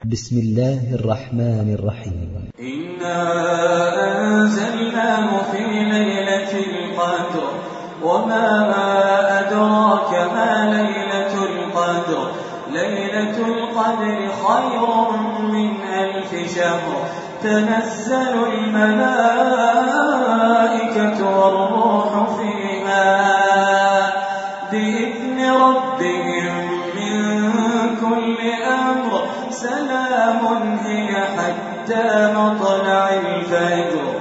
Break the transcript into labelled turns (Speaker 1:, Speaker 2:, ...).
Speaker 1: بسم الله الرحمن الرحيم.
Speaker 2: إنا أنزلناه في ليلة القدر وما أدراك ما ليلة القدر ليلة القدر خير من 1000 شهر تنزل الملائكة والروح فيها بإذن ربهم من كل أمر سلام هي حتى مطلع الفجر.